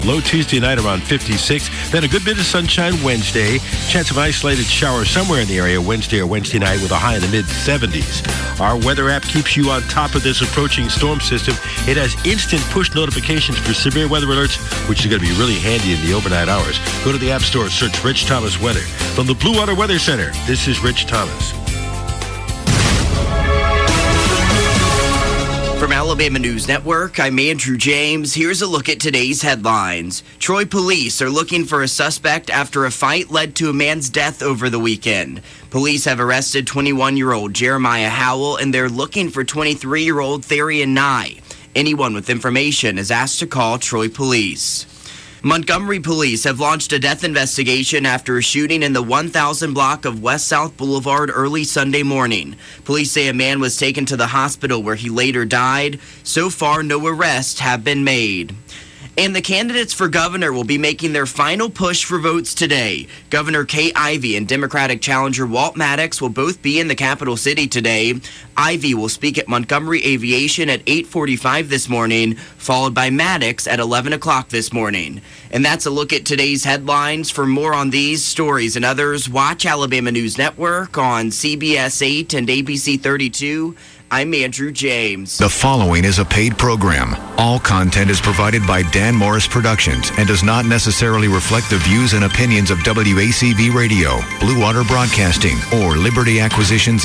Low Tuesday night around 56. Then a good bit of sunshine Wednesday. Chance of an isolated shower somewhere in the area Wednesday or Wednesday night with a high in the mid-70s. Our weather app keeps you on top of this approaching storm system. It has instant push notifications for severe weather alerts, which is going to be really handy in the overnight hours. Go to the App Store, search Rich Thomas Weather. From the Blue Water Weather Center, this is Rich Thomas. From Alabama News Network, I'm Andrew James. Here's a look at today's headlines. Troy police are looking for a suspect after a fight led to a man's death over the weekend. Police have arrested 21-year-old Jeremiah Howell, and they're looking for 23-year-old Therian Nye. Anyone with information is asked to call Troy police. Montgomery police have launched a death investigation after a shooting in the 1000 block of West South Boulevard early Sunday morning. Police say a man was taken to the hospital where he later died. So far, no arrests have been made. And the candidates for governor will be making their final push for votes today. Governor Kay Ivey and Democratic challenger Walt Maddox will both be in the capital city today. Ivey will speak at Montgomery Aviation at 8:45 this morning, followed by Maddox at 11 o'clock this morning. And that's a look at today's headlines. For more on these stories and others, watch Alabama News Network on CBS 8 and ABC 32. I'm Andrew James. The following is a paid program. All content is provided by Dan Morris Productions and does not necessarily reflect the views and opinions of WACB Radio, Blue Water Broadcasting, or Liberty Acquisitions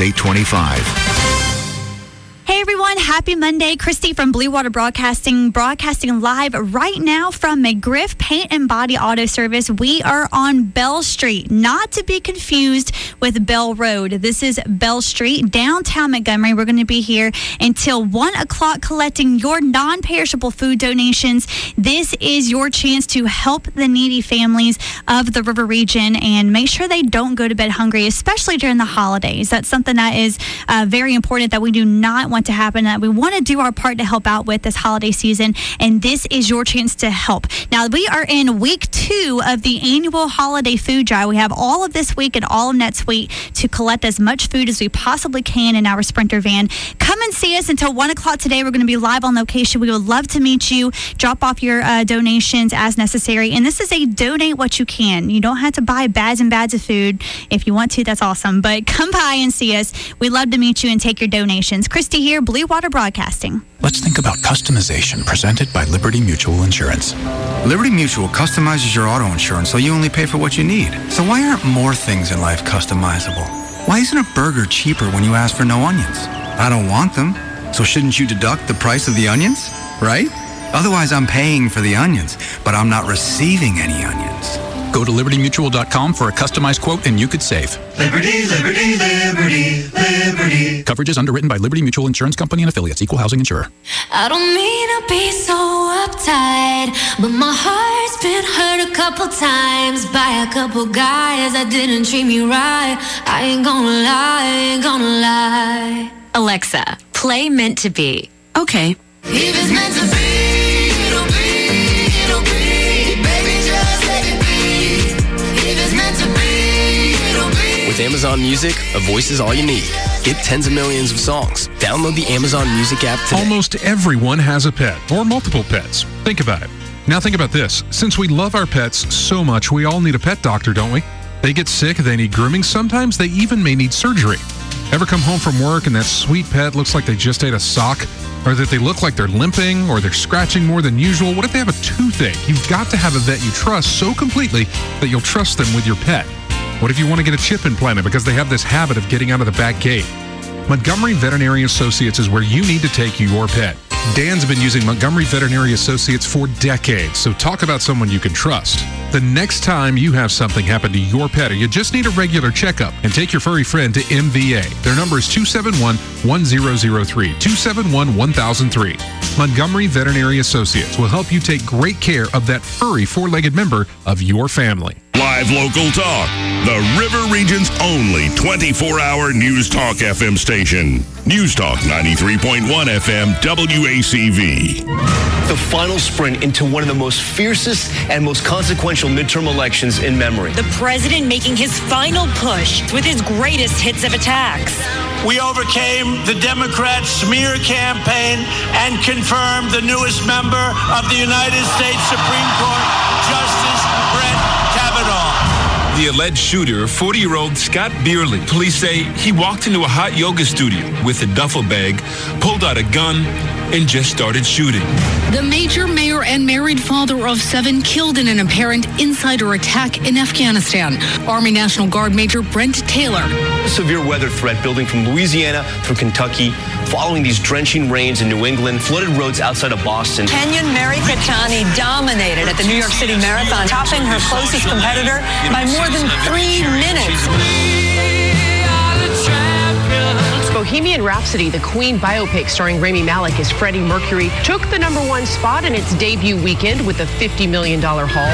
825. Hey everyone, happy Monday. Christy from Blue Water broadcasting live right now from McGriff Paint and Body Auto Service. We are on Bell Street, not to be confused with Bell Road. This is Bell Street, downtown Montgomery. We're going to be here until 1 o'clock collecting your non-perishable food donations. This is your chance to help the needy families of the River Region and make sure they don't go to bed hungry, especially during the holidays. That's something that is very important that we do not want to happen, that we want to do our part to help out with this holiday season, and this is your chance to help. Now, we are in week 2 of the annual holiday food drive. We have all of this week and all of next week to collect as much food as we possibly can in our Sprinter van. Come and see us until 1 o'clock today. We're going to be live on location. We would love to meet you. Drop off your donations as necessary, and this is a donate what you can. You don't have to buy bags and bags of food. If you want to, that's awesome, but come by and see us. We'd love to meet you and take your donations. Christy here, Blue Water Broadcasting. Let's think about customization presented by Liberty Mutual Insurance. Liberty Mutual customizes your auto insurance so you only pay for what you need. So why aren't more things in life customizable? Why isn't a burger cheaper when you ask for no onions? I don't want them, so shouldn't you deduct the price of the onions, right? Otherwise, I'm paying for the onions, but I'm not receiving any onions. Go to libertymutual.com for a customized quote and you could save. Liberty, liberty, liberty, liberty. Coverage is underwritten by Liberty Mutual Insurance Company and affiliates, equal housing insurer. I don't mean to be so uptight, but my heart's been hurt a couple times by a couple guys that didn't treat me right. I ain't gonna lie. Alexa, play Meant to Be. Okay. If it's meant to be, it'll be, it'll be. Baby, just let it be. If it's meant to be, it'll be. With Amazon Music, a voice is all you need. Get tens of millions of songs. Download the Amazon Music app today. Almost everyone has a pet or multiple pets. Think about it. Now think about this. Since we love our pets so much, we all need a pet doctor, don't we? They get sick, they need grooming. Sometimes they even may need surgery. Ever come home from work and that sweet pet looks like they just ate a sock? Or that they look like they're limping or they're scratching more than usual? What if they have a toothache? You've got to have a vet you trust so completely that you'll trust them with your pet. What if you want to get a chip implanted because they have this habit of getting out of the back gate? Montgomery Veterinary Associates is where you need to take your pet. Dan's been using Montgomery Veterinary Associates for decades, so talk about someone you can trust. The next time you have something happen to your pet or you just need a regular checkup, and take your furry friend to MVA. Their number is 271-1003, 271-1003. Montgomery Veterinary Associates will help you take great care of that furry four-legged member of your family. Live local talk. The River Region's only 24-hour News Talk FM station. News Talk 93.1 FM WACV. the final sprint into one of the most fiercest and most consequential midterm elections in memory. The president making his final push with his greatest hits of attacks. We overcame the Democrat smear campaign and confirmed the newest member of the United States Supreme Court, Justice Brett Kavanaugh. The alleged shooter, 40-year-old Scott Beerley. Police say he walked into a hot yoga studio with a duffel bag, pulled out a gun, and just started shooting. The major mayor and married father of 7 killed in an apparent insider attack in Afghanistan. Army National Guard Major Brent Taylor. A severe weather threat building from Louisiana through Kentucky, following these drenching rains in New England, flooded roads outside of Boston. Kenyan Mary Keitany dominated at the New York City Marathon, topping her closest competitor by more than 3 minutes. Bohemian Rhapsody, the Queen biopic starring Rami Malek as Freddie Mercury, took the #1 spot in its debut weekend with a $50 million haul.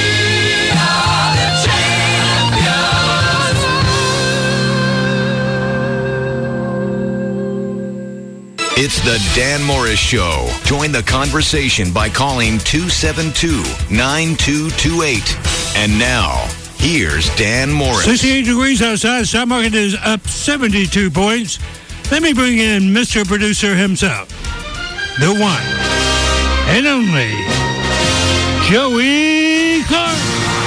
It's the Dan Morris Show. Join the conversation by calling 272-9228. And now, here's Dan Morris. 68 degrees outside. Stock market is up 72 points. Let me bring in Mr. Producer himself, the one and only Joey Clark.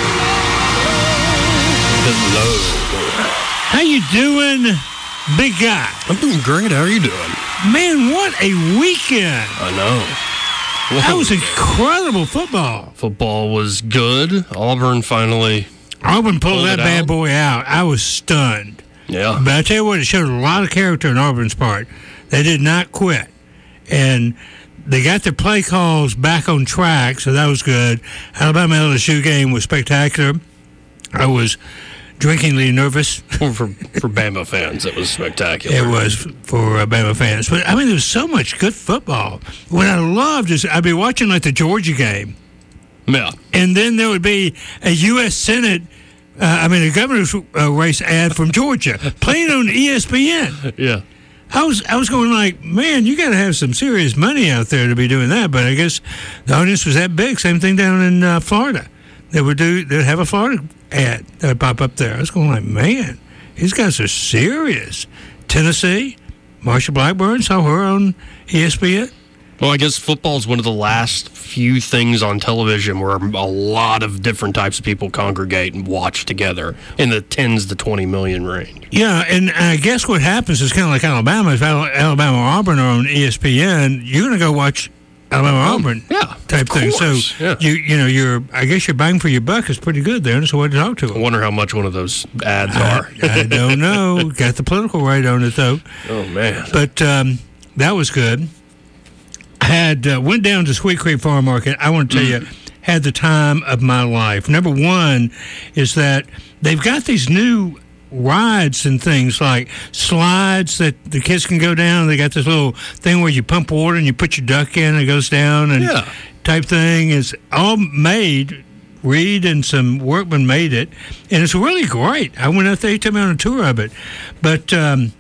Hello. How you doing, big guy? I'm doing great. How are you doing? Man, what a weekend. I know. That was incredible football. Football was good. Auburn pulled that bad boy out. I was stunned. Yeah. But I tell you what, it showed a lot of character on Auburn's part. They did not quit. And they got their play calls back on track, so that was good. Alabama LSU game was spectacular. I was drinkingly nervous. For Bama fans, it was spectacular. It was for Bama fans. But, I mean, there was so much good football. What I loved is I'd be watching, like, the Georgia game. Yeah. And then there would be a U.S. Senate, a governor's race ad from Georgia playing on ESPN. Yeah. I was going like, man, you got to have some serious money out there to be doing that. But I guess the audience was that big. Same thing down in Florida. They'd have a Florida ad that would pop up there. I was going like, man, these guys are serious. Tennessee, Marsha Blackburn, saw her on ESPN. Well, I guess football is one of the last few things on television where a lot of different types of people congregate and watch together in the 10s to 20 million range. Yeah, and I guess what happens is kind of like Alabama. If Alabama or Auburn are on ESPN, you're going to go watch Alabama or Auburn type thing. So, I guess your bang for your buck is pretty good there. So what to talk to them. I wonder how much one of those ads are. I don't know. Got the political right on it, though. Oh, man. But that was good. Went down to Sweet Creek Farm Market. I want to tell you, had the time of my life. Number one is that they've got these new rides and things like slides that the kids can go down. They got this little thing where you pump water and you put your duck in and it goes down and type thing. It's all made. Reed and some workmen made it, and it's really great. I went out there, he took me on a tour of it. But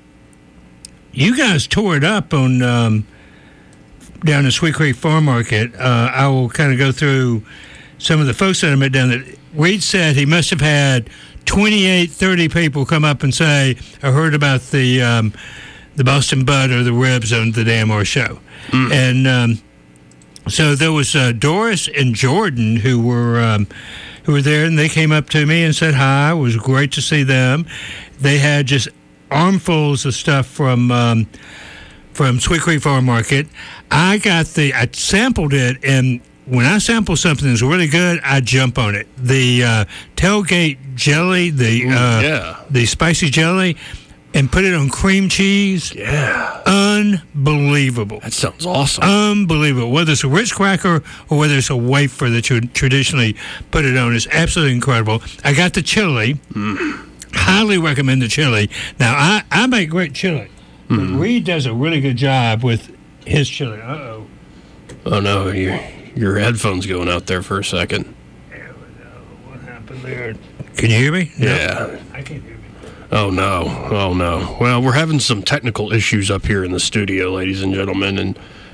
you guys tore it up on down in Sweet Creek Farm Market. I will kind of go through some of the folks that I met down there. Reed said he must have had 28, 30 people come up and say, I heard about the Boston Butt or the ribs on the Dan Morris Show. And so there was Doris and Jordan who were there, and they came up to me and said hi. It was great to see them. They had just armfuls of stuff from Sweet Creek Farm Market. I sampled it, and when I sample something that's really good, I jump on it. The tailgate jelly, the spicy jelly, and put it on cream cheese. Yeah. Unbelievable. That sounds awesome. Unbelievable. Whether it's a Ritz cracker or whether it's a wafer that you traditionally put it on, it's absolutely incredible. I got the chili. Highly recommend the chili. Now, I make great chili. But Reed does a really good job with his chili. Uh-oh. Oh, no. Your headphone's going out there for a second. What happened there? Can you hear me? No. Yeah. I can't hear me. Oh, no. Well, we're having some technical issues up here in the studio, ladies and gentlemen, and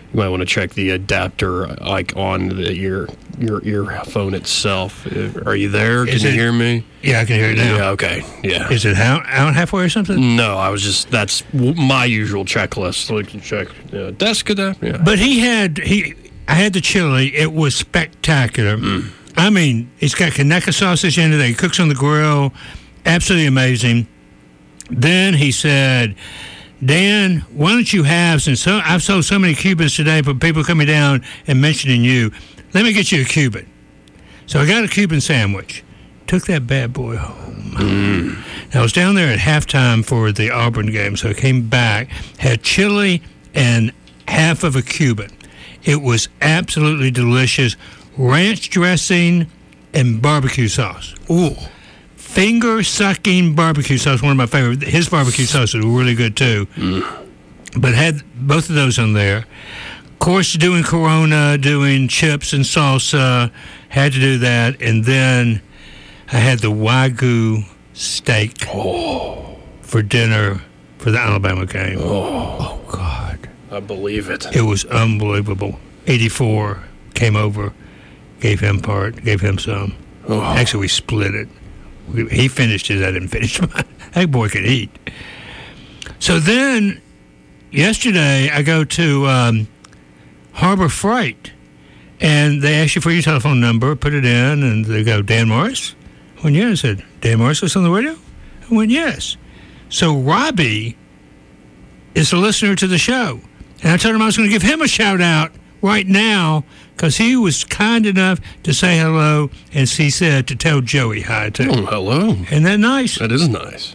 You might want to check the adapter on your earphone itself. Are you there? Can you hear me? Yeah, I can hear you now. Yeah, okay. Yeah. Is it out halfway or something? No, that's my usual checklist. So you can check desk adapter. Yeah. But I had the chili. It was spectacular. I mean, it's got Kaneka sausage in it. He cooks on the grill. Absolutely amazing. Then he said, Dan, why don't you have, since I've sold so many Cubans today for people coming down and mentioning you, let me get you a Cuban. So I got a Cuban sandwich. Took that bad boy home. I was down there at halftime for the Auburn game, so I came back, had chili and half of a Cuban. It was absolutely delicious. Ranch dressing and barbecue sauce. Ooh. Finger-sucking barbecue sauce, one of my favorite. His barbecue sauce is really good, too. But had both of those on there. Of course, doing Corona, doing chips and salsa. Had to do that. And then I had the Wagyu steak for dinner for the Alabama game. Oh, God. I believe it. It was unbelievable. 84 came over, gave him some. Actually, we split it. He finished his, I didn't finish mine. That boy could eat. So then, yesterday, I go to Harbor Freight, and they ask you for your telephone number, put it in, and they go, Dan Morris? I went, yeah. I said, Dan Morris was on the radio? I went, yes. So Robbie is a listener to the show, and I told him I was going to give him a shout-out right now, because he was kind enough to say hello, and he said to tell Joey hi, too. Oh, hello. Isn't that nice? That is nice.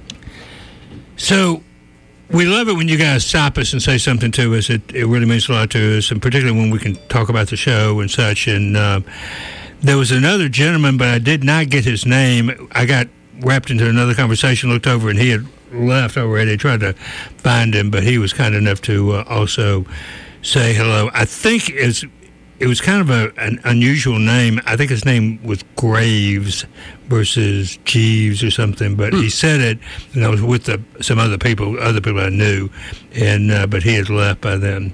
So, we love it when you guys stop us and say something to us. It really means a lot to us, and particularly when we can talk about the show and such. And there was another gentleman, but I did not get his name. I got wrapped into another conversation, looked over, and he had left already. I tried to find him, but he was kind enough to also say hello. I think it was kind of an unusual name. I think his name was Graves versus Jeeves or something, but he said it, and I was with some other people I knew, and but he had left by then.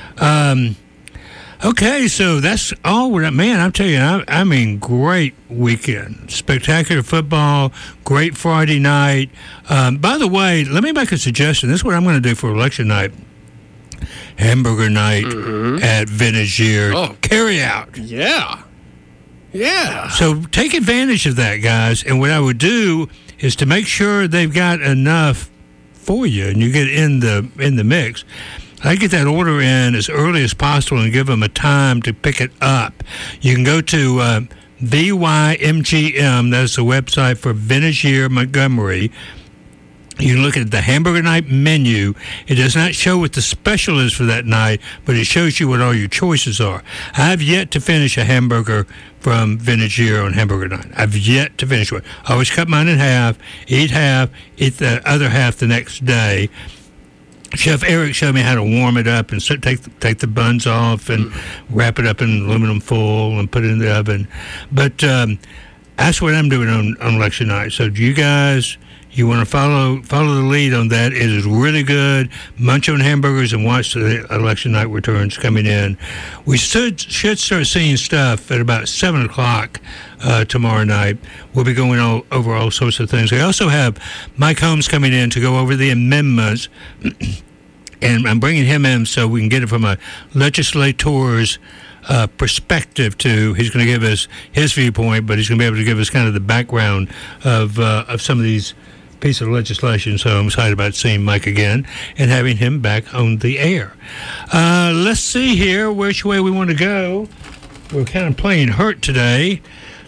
Okay, so that's all we're at. Man, I'm telling you, I mean, great weekend. Spectacular football, great Friday night. By the way, let me make a suggestion. This is what I'm going to do for election night. Hamburger night at Vintage Year. Oh, carry out. Yeah. Yeah. So take advantage of that, guys. And what I would do is to make sure they've got enough for you and you get in the mix. I get that order in as early as possible and give them a time to pick it up. You can go to VYMGM. That's the website for Vintage Year Montgomery. You look at the hamburger night menu. It does not show what the special is for that night, but it shows you what all your choices are. I've yet to finish a hamburger from Vintage Year on hamburger night. I've yet to finish one. I always cut mine in half, eat the other half the next day. Chef Eric showed me how to warm it up and take the buns off and wrap it up in aluminum foil and put it in the oven. But that's what I'm doing on election night. So do you guys... You want to follow the lead on that. It is really good. Munch on hamburgers and watch the election night returns coming in. We should start seeing stuff at about 7 o'clock tomorrow night. We'll be going over all sorts of things. We also have Mike Holmes coming in to go over the amendments. And I'm bringing him in so we can get it from a legislator's perspective too. He's going to give us his viewpoint, but he's going to be able to give us kind of the background of some of these pieces of legislation. So I'm excited about seeing Mike again and having him back on the air. Let's see here which way we want to go. We're kind of playing hurt today.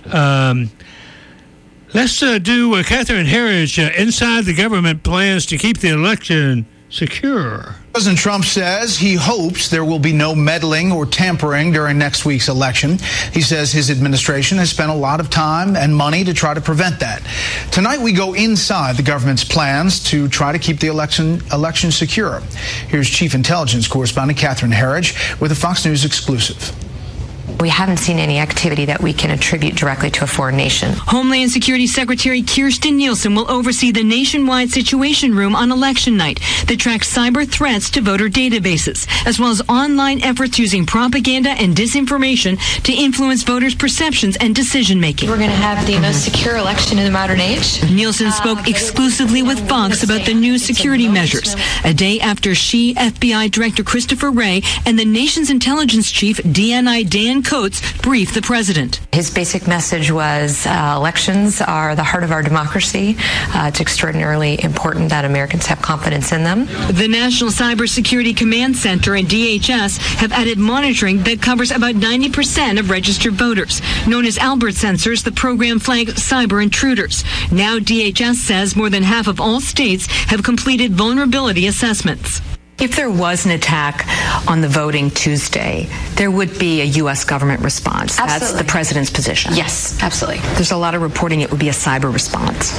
Let's do Catherine Herridge. Inside the government plans to keep the election secure. President Trump says he hopes there will be no meddling or tampering during next week's election. He says his administration has spent a lot of time and money to try to prevent that. Tonight we go inside the government's plans to try to keep the election secure. Here's Chief Intelligence Correspondent Catherine Herridge with a Fox News exclusive. We haven't seen any activity that we can attribute directly to a foreign nation. Homeland Security Secretary Kirstjen Nielsen will oversee the nationwide situation room on election night that tracks cyber threats to voter databases, as well as online efforts using propaganda and disinformation to influence voters' perceptions and decision-making. We're going to have the most secure election in the modern age. Nielsen spoke exclusively with Fox about the new security measures, a day after FBI Director Christopher Wray and the nation's intelligence chief, DNI Dan Coats, briefed the president. His basic message was elections are the heart of our democracy. It's extraordinarily important that Americans have confidence in them. The National Cybersecurity Command Center and DHS have added monitoring that covers about 90% of registered voters. Known as Albert Sensors, the program flags cyber intruders. Now DHS says more than half of all states have completed vulnerability assessments. If there was an attack on the voting Tuesday, there would be a U.S. government response. Absolutely. That's the president's position. Yes, absolutely. There's a lot of reporting it would be a cyber response.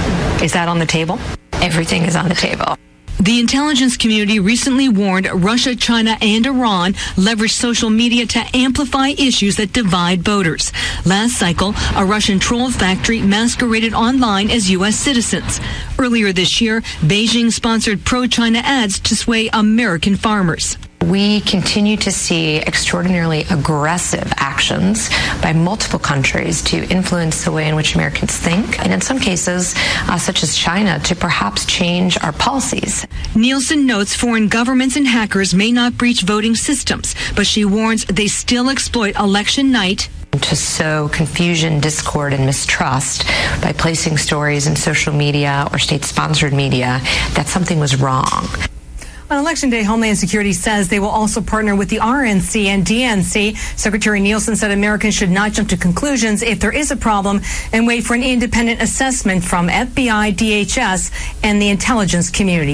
Is that on the table? Everything is on the table. The intelligence community recently warned Russia, China, and Iran leveraged social media to amplify issues that divide voters. Last cycle, a Russian troll factory masqueraded online as U.S. citizens. Earlier this year, Beijing sponsored pro-China ads to sway American farmers. We continue to see extraordinarily aggressive actions by multiple countries to influence the way in which Americans think, and in some cases, such as China, to perhaps change our policies. Nielsen notes foreign governments and hackers may not breach voting systems, but she warns they still exploit election night to sow confusion, discord, and mistrust by placing stories in social media or state-sponsored media that something was wrong. On Election Day, Homeland Security says they will also partner with the RNC and DNC. Secretary Nielsen said Americans should not jump to conclusions if there is a problem and wait for an independent assessment from FBI, DHS, and the intelligence community.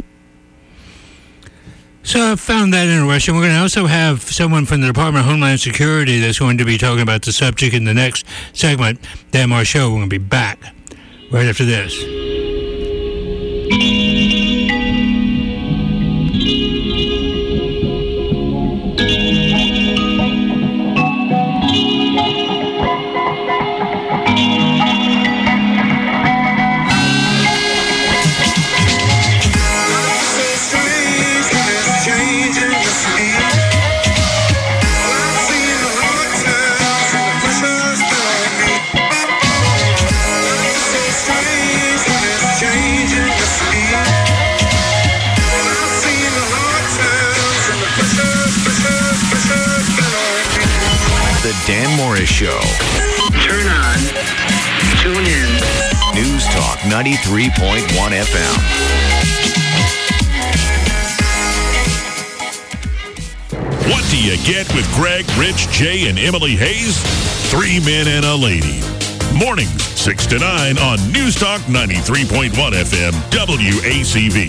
So I found that interesting. We're going to also have someone from the Department of Homeland Security that's going to be talking about the subject in the next segment. Dan Morris Show. We're going to be back right after this. Dan Morris Show. Turn on. Tune in. News Talk 93.1 FM. What do you get with Greg, Rich, Jay, and Emily Hayes? 3 men and a lady. Mornings, 6 to 9 on News Talk 93.1 FM, WACV.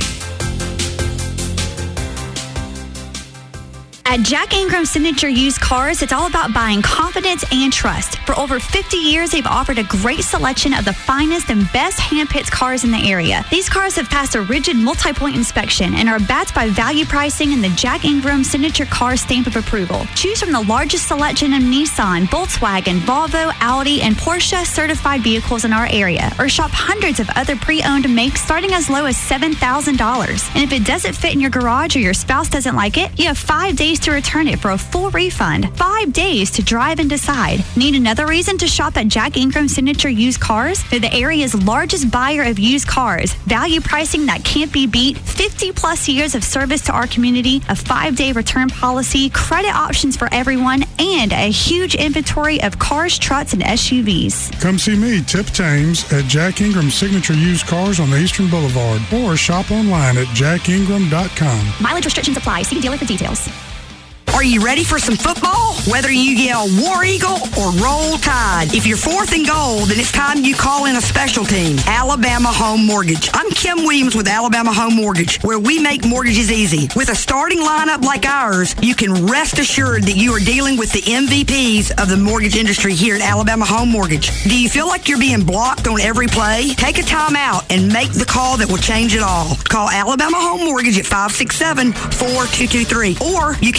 At Jack Ingram Signature Used Cars, it's all about buying confidence and trust. For over 50 years, they've offered a great selection of the finest and best hand-picked cars in the area. These cars have passed a rigid multi-point inspection and are backed by value pricing and the Jack Ingram Signature Car stamp of approval. Choose from the largest selection of Nissan, Volkswagen, Volvo, Audi, and Porsche certified vehicles in our area, or shop hundreds of other pre-owned makes starting as low as $7,000. And if it doesn't fit in your garage or your spouse doesn't like it, you have 5 days to return it for a full refund. 5 days to drive and decide. Need another reason to shop at Jack Ingram Signature Used Cars? They're the area's largest buyer of used cars. Value pricing that can't be beat. 50 plus years of service to our community. A 5-day return policy. Credit options for everyone. And a huge inventory of cars, trucks, and SUVs. Come see me, Tip Thames, at Jack Ingram Signature Used Cars on the Eastern Boulevard. Or shop online at jackingram.com. Mileage restrictions apply. See dealer for details. Are you ready for some football? Whether you yell War Eagle or Roll Tide, if you're fourth and goal, then it's time you call in a special team, Alabama Home Mortgage. I'm Kim Williams with Alabama Home Mortgage, where we make mortgages easy. With a starting lineup like ours, you can rest assured that you are dealing with the MVPs of the mortgage industry here at Alabama Home Mortgage. Do you feel like you're being blocked on every play? Take a time out and make the call that will change it all. Call Alabama Home Mortgage at 567-4223, or you can visit our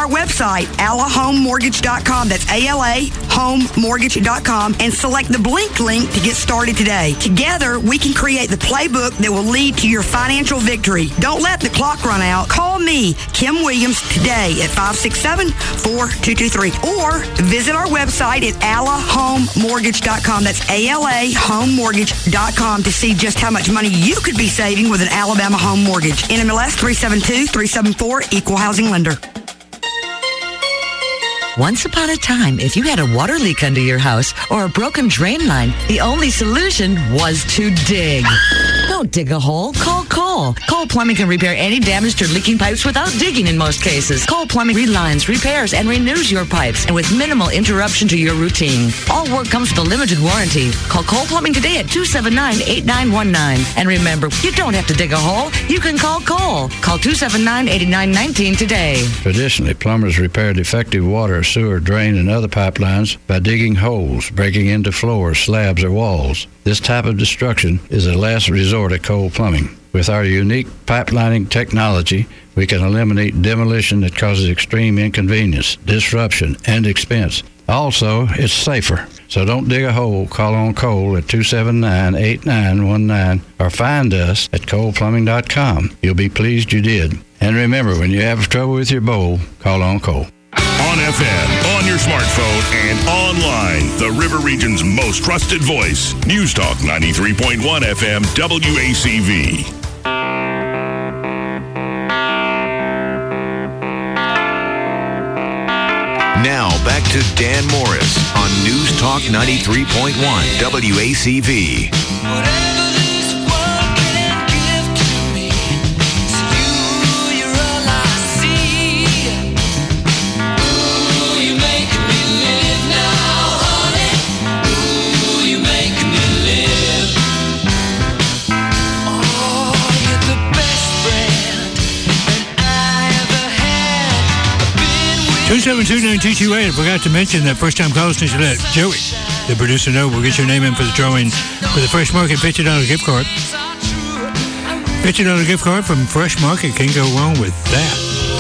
website, alahomemortgage.com. That's ALAhomemortgage.com, and select the Blink link to get started today. Together, we can create the playbook that will lead to your financial victory. Don't let the clock run out. Call me, Kim Williams, today at 567-4223, or visit our website at alahomemortgage.com. That's alahomemortgage.com to see just how much money you could be saving with an Alabama home mortgage. NMLS 372374, Equal Housing Lender. Once upon a time, if you had a water leak under your house or a broken drain line, the only solution was to dig. Don't dig a hole. Call Cole. Cole Plumbing can repair any damaged or leaking pipes without digging in most cases. Cole Plumbing relines, repairs, and renews your pipes, and with minimal interruption to your routine. All work comes with a limited warranty. Call Cole Plumbing today at 279-8919. And remember, you don't have to dig a hole. You can call Cole. Call 279-8919 today. Traditionally, plumbers repair defective water, sewer, drain, and other pipelines by digging holes, breaking into floors, slabs, or walls. This type of destruction is a last resort at Cole Plumbing. With our unique pipelining technology, we can eliminate demolition that causes extreme inconvenience, disruption, and expense. Also, it's safer. So don't dig a hole. Call on Cole at 279-8919 or find us at coleplumbing.com. You'll be pleased you did. And remember, when you have trouble with your bowl, call on Cole. On FM, on your smartphone, and online. The River Region's most trusted voice. News Talk 93.1 FM WACV. Now back to Dan Morris on News Talk 93.1 WACV. I forgot to mention that first-time callers need to let Joey, the producer, know. We'll get your name in for the drawing for the Fresh Market $50 gift card. $50 gift card from Fresh Market. Can't go wrong with that.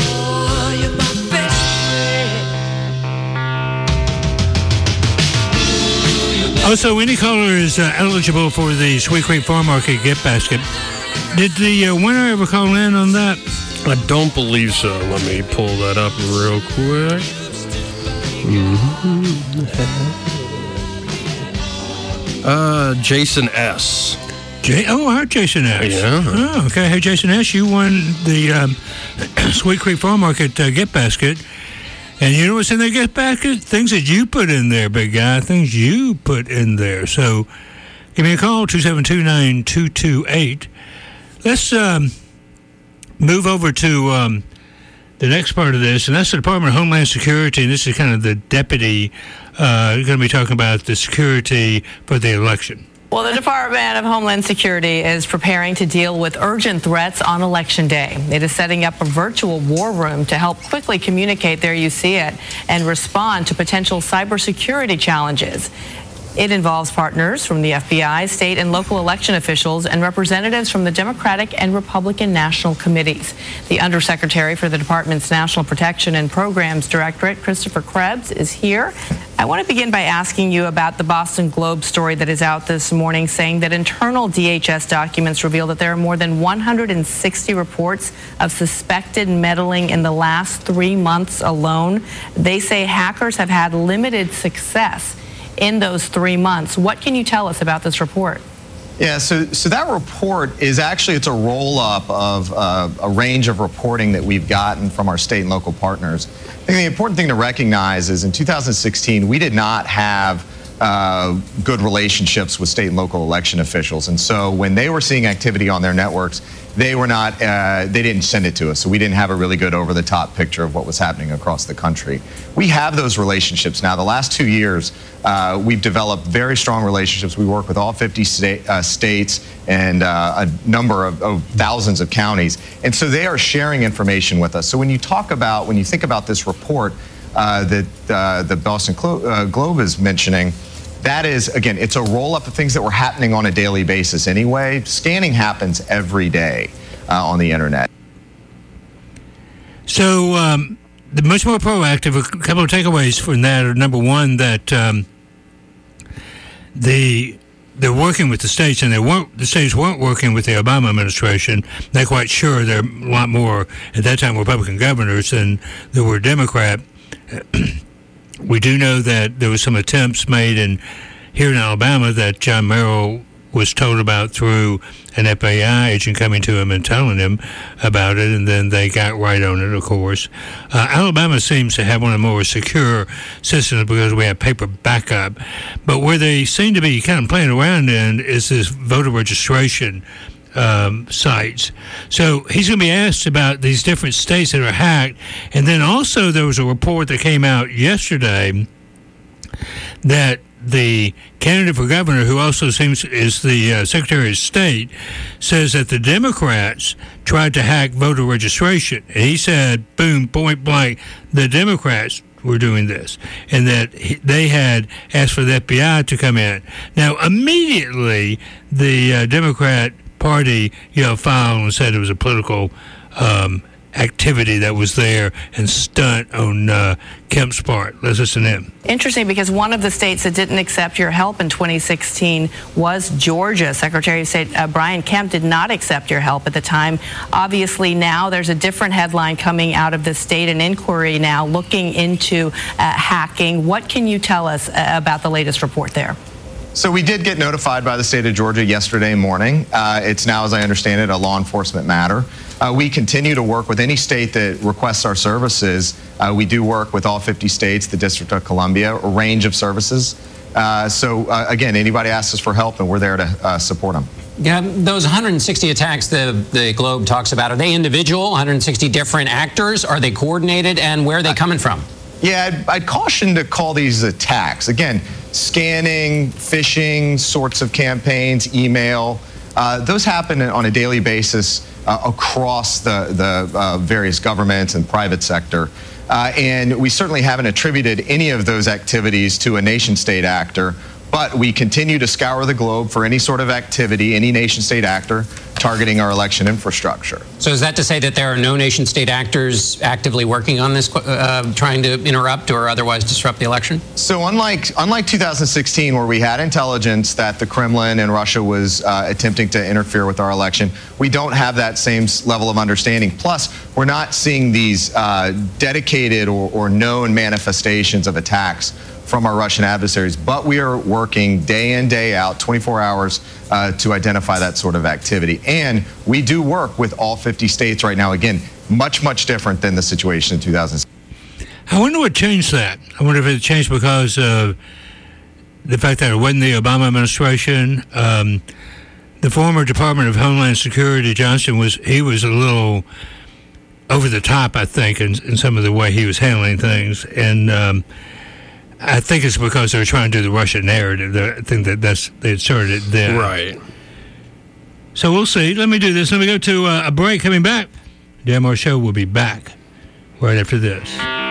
Also, any caller is eligible for the Sweet Creek Farm Market gift basket. Did the winner ever call in on that? I don't believe so. Let me pull that up real quick. Jason S. All right, Jason S. Yeah. Oh, okay. Hey, Jason S., you won the Sweet Creek Farm Market gift basket. And you know what's in that gift basket? Things that you put in there, big guy. Things you put in there. So give me a call, 272-9228. Let's move over to the next part of this, and that's the Department of Homeland Security, and this is kind of the deputy going to be talking about the security for the election. Well, the Department of Homeland Security is preparing to deal with urgent threats on Election Day. It is setting up a virtual war room to help quickly communicate, there you see it, and respond to potential cybersecurity challenges. It involves partners from the FBI, state and local election officials, and representatives from the Democratic and Republican national committees. The Undersecretary for the Department's National Protection and Programs Directorate, Christopher Krebs, is here. I want to begin by asking you about the Boston Globe story that is out this morning, saying that internal DHS documents reveal that there are more than 160 reports of suspected meddling in the last 3 months alone. They say hackers have had limited success in those 3 months. What can you tell us about this report? Yeah, so that report is actually, it's a roll-up of a range of reporting that we've gotten from our state and local partners. I think the important thing to recognize is in 2016, we did not have good relationships with state and local election officials. And so when they were seeing activity on their networks, they didn't send it to us. So we didn't have a really good over-the-top picture of what was happening across the country. We have those relationships now. The last 2 years, we've developed very strong relationships. We work with all 50 states and a number of thousands of counties. And so they are sharing information with us. So when you think about this report that the Boston Globe is mentioning, that is, again, it's a roll-up of things that were happening on a daily basis anyway. Scanning happens every day on the internet. So much more proactive. A couple of takeaways from that are, number one, that they're working with the states, and the states weren't working with the Obama administration. Not quite sure. There are a lot more, at that time, Republican governors than there were Democrat. We do know that there were some attempts made here in Alabama that John Merrill was told about through an FBI agent coming to him and telling him about it, and then they got right on it, of course. Alabama seems to have one of the more secure systems because we have paper backup. But where they seem to be kind of playing around in is this voter registration sites. So he's going to be asked about these different states that are hacked. And then also there was a report that came out yesterday that the candidate for governor, who also is the Secretary of State, says that the Democrats tried to hack voter registration. And he said, boom, point blank, the Democrats were doing this, and that they had asked for the FBI to come in. Now, immediately, the Democrat Party filed and said it was a political activity that was there and stunt on Kemp's part. Let's listen in. Interesting, because one of the states that didn't accept your help in 2016 was Georgia. Secretary of State Brian Kemp did not accept your help at the time. Obviously, now there's a different headline coming out of the state, an inquiry now looking into hacking. What can you tell us about the latest report there? So we did get notified by the state of Georgia yesterday morning. It's now, as I understand it, a law enforcement matter. We continue to work with any state that requests our services. We do work with all 50 states, the District of Columbia, a range of services. Again, anybody asks us for help, and we're there to support them. Yeah, those 160 attacks the Globe talks about, are they individual, 160 different actors? Are they coordinated, and where are they coming from? Yeah, I'd caution to call these attacks. Again, scanning, phishing sorts of campaigns, email, those happen on a daily basis across the various governments and private sector. And we certainly haven't attributed any of those activities to a nation-state actor, but we continue to scour the globe for any sort of activity, any nation-state actor targeting our election infrastructure. So is that to say that there are no nation-state actors actively working on this, trying to interrupt or otherwise disrupt the election? So unlike 2016, where we had intelligence that the Kremlin and Russia was attempting to interfere with our election, we don't have that same level of understanding. Plus, we're not seeing these dedicated or known manifestations of attacks from our Russian adversaries, but we are working day in, day out, 24 hours to identify that sort of activity. And we do work with all 50 states right now. Again, much, much different than the situation in 2006. I wonder what changed that. I wonder if it changed because of the fact that it wasn't the Obama administration. The former Department of Homeland Security, Johnson, was a little over the top, I think, in some of the way he was handling things. And I think it's because they're trying to do the Russian narrative. I think they started it then. Right. So we'll see. Let me do this. Let me go to a break. Coming back, Dan Moore Show will be back right after this.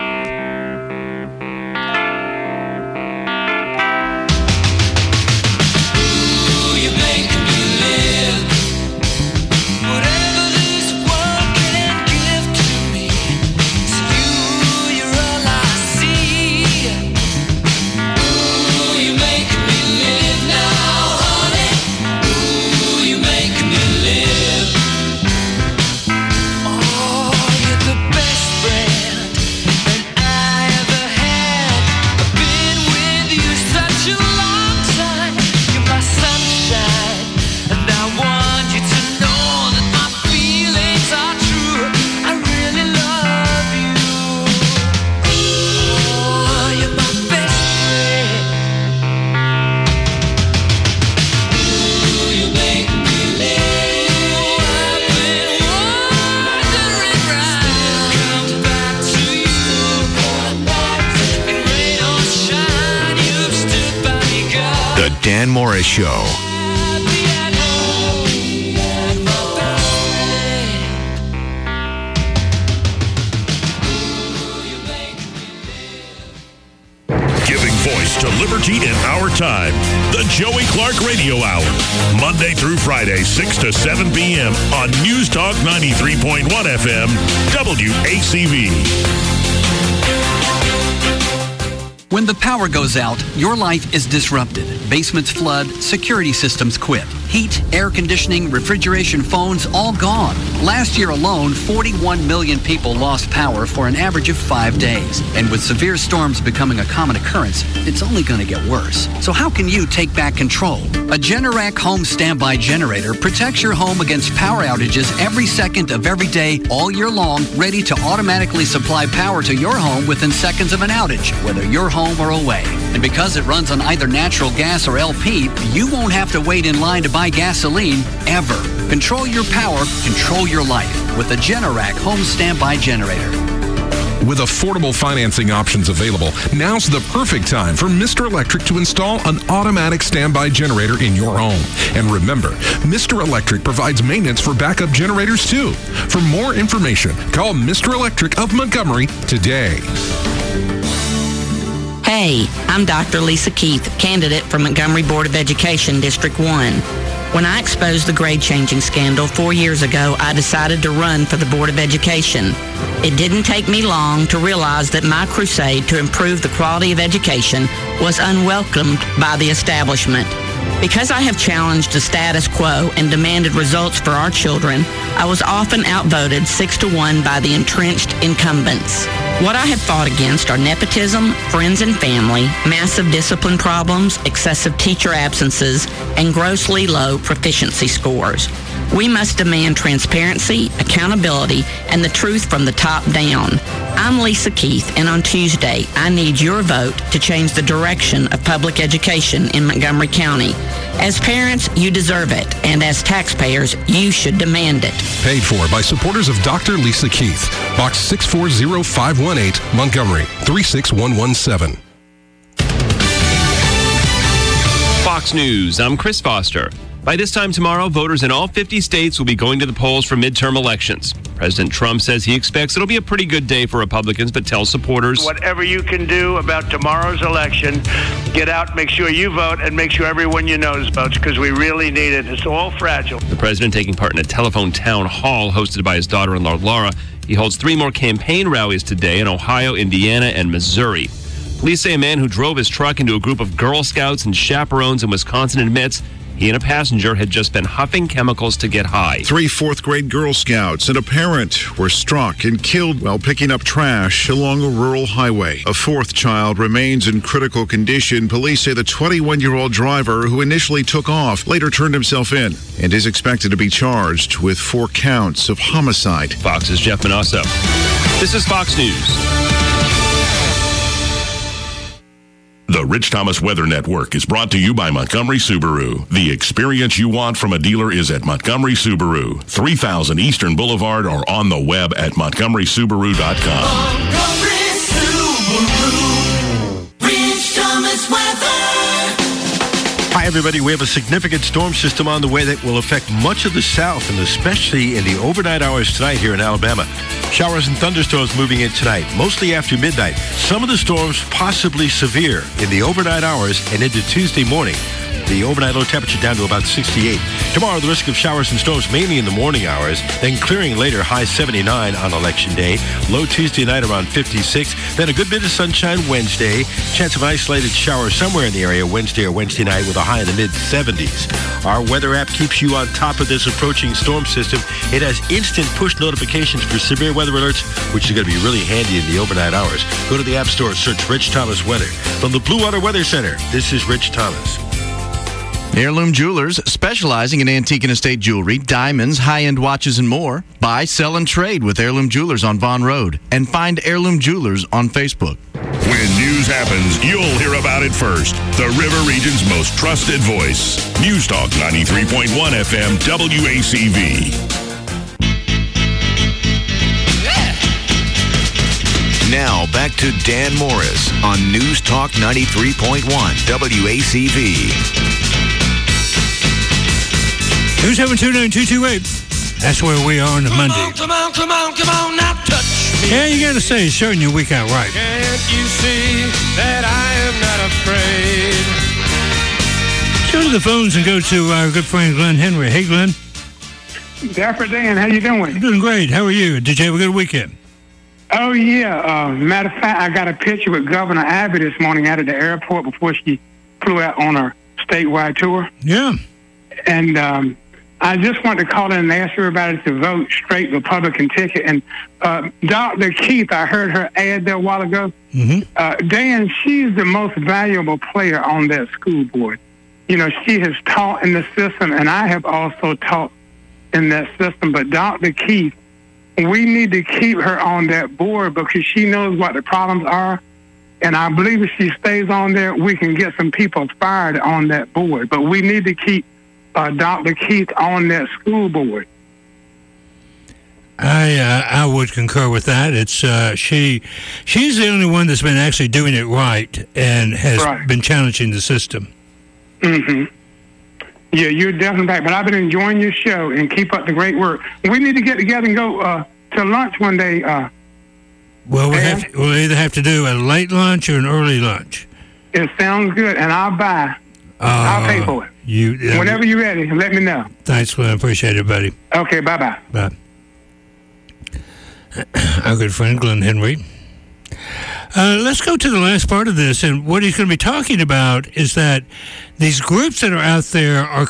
Dan Morris Show. Giving voice to liberty in our time. The Joey Clark Radio Hour. Monday through Friday, 6 to 7 p.m. on News Talk 93.1 FM, WACV. When the power goes out, your life is disrupted. Basements flood, security systems quit. Heat, air conditioning, refrigeration, phones, all gone. Last year alone, 41 million people lost power for an average of 5 days. And with severe storms becoming a common occurrence, it's only going to get worse. So how can you take back control? A Generac home standby generator protects your home against power outages every second of every day, all year long, ready to automatically supply power to your home within seconds of an outage, whether you're home or away. And because it runs on either natural gas or LP, you won't have to wait in line to buy gasoline ever. Control your power, control your life with a Generac home standby generator. With affordable financing options available, now's the perfect time for Mr. Electric to install an automatic standby generator in your home. And remember, Mr. Electric provides maintenance for backup generators too. For more information, call Mr. Electric of Montgomery today. Hey, I'm Dr. Lisa Keith, candidate for Montgomery Board of Education, District 1. When I exposed the grade-changing scandal 4 years ago, I decided to run for the Board of Education. It didn't take me long to realize that my crusade to improve the quality of education was unwelcomed by the establishment. Because I have challenged the status quo and demanded results for our children, I was often outvoted 6-1 by the entrenched incumbents. What I have fought against are nepotism, friends and family, massive discipline problems, excessive teacher absences, and grossly low proficiency scores. We must demand transparency, accountability, and the truth from the top down. I'm Lisa Keith, and on Tuesday, I need your vote to change the direction of public education in Montgomery County. As parents, you deserve it, and as taxpayers, you should demand it. Paid for by supporters of Dr. Lisa Keith. Box 640518, Montgomery, 36117. Fox News, I'm Chris Foster. By this time tomorrow, voters in all 50 states will be going to the polls for midterm elections. President Trump says he expects it'll be a pretty good day for Republicans, but tells supporters, whatever you can do about tomorrow's election, get out, make sure you vote, and make sure everyone you know votes, because we really need it. It's all fragile. The president taking part in a telephone town hall hosted by his daughter-in-law, Laura. He holds 3 more campaign rallies today in Ohio, Indiana, and Missouri. Police say a man who drove his truck into a group of Girl Scouts and chaperones in Wisconsin admits he and a passenger had just been huffing chemicals to get high. 3 fourth-grade Girl Scouts and a parent were struck and killed while picking up trash along a rural highway. A 4th child remains in critical condition. Police say the 21-year-old driver who initially took off later turned himself in and is expected to be charged with 4 counts of homicide. Fox's Jeff Manasso. This is Fox News. The Rich Thomas Weather Network is brought to you by Montgomery Subaru. The experience you want from a dealer is at Montgomery Subaru, 3000 Eastern Boulevard, or on the web at montgomerysubaru.com. Montgomery Subaru, Rich Thomas Weather. Hi, everybody. We have a significant storm system on the way that will affect much of the South, and especially in the overnight hours tonight here in Alabama. Showers and thunderstorms moving in tonight, mostly after midnight. Some of the storms possibly severe in the overnight hours and into Tuesday morning. The overnight low temperature down to about 68. Tomorrow, the risk of showers and storms mainly in the morning hours, then clearing later, high 79 on Election Day. Low Tuesday night around 56. Then a good bit of sunshine Wednesday. Chance of an isolated shower somewhere in the area Wednesday or Wednesday night with a high in the mid-70s. Our weather app keeps you on top of this approaching storm system. It has instant push notifications for severe weather alerts, which is going to be really handy in the overnight hours. Go to the App Store, search Rich Thomas Weather. From the Blue Water Weather Center, this is Rich Thomas. Heirloom Jewelers, specializing in antique and estate jewelry, diamonds, high-end watches, and more. Buy, sell, and trade with Heirloom Jewelers on Vaughn Road. And find Heirloom Jewelers on Facebook. When news happens, you'll hear about it first. The River Region's most trusted voice. News Talk 93.1 FM WACV. Now back to Dan Morris on News Talk 93.1 WACV. 2729228. That's where we are on a Monday. Come on, now touch me. Yeah, you got to say, it's starting your week out right. Can't you see that I am not afraid? Go to the phones and go to our good friend Glenn Henry. Hey, Glenn. Dapper Dan, how you doing? I'm doing great. How are you? Did you have a good weekend? Oh, yeah. Matter of fact, I got a picture with Governor Abbott this morning out at the airport before she flew out on her statewide tour. Yeah. And I just want to call in and ask everybody to vote straight Republican ticket. And Dr. Keith, I heard her ad there a while ago. Mm-hmm. Dan, she's the most valuable player on that school board. You know, she has taught in the system, and I have also taught in that system. But Dr. Keith, we need to keep her on that board because she knows what the problems are. And I believe if she stays on there, we can get some people fired on that board. But we need to keep Dr. Keith on that school board. I would concur with that. It's she's the only one that's been actually doing it right and has been challenging the system. Mm-hmm. Yeah, you're definitely right. But I've been enjoying your show and keep up the great work. We need to get together and go to lunch one day. Well, we'll either have to do a late lunch or an early lunch. It sounds good, and I'll buy. I'll pay for it. Whenever you're ready, let me know. Thanks, Glenn. Appreciate it, buddy. Okay, bye-bye. Bye. Our good friend Glenn Henry. Let's go to the last part of this, and what he's going to be talking about is that these groups that are out there are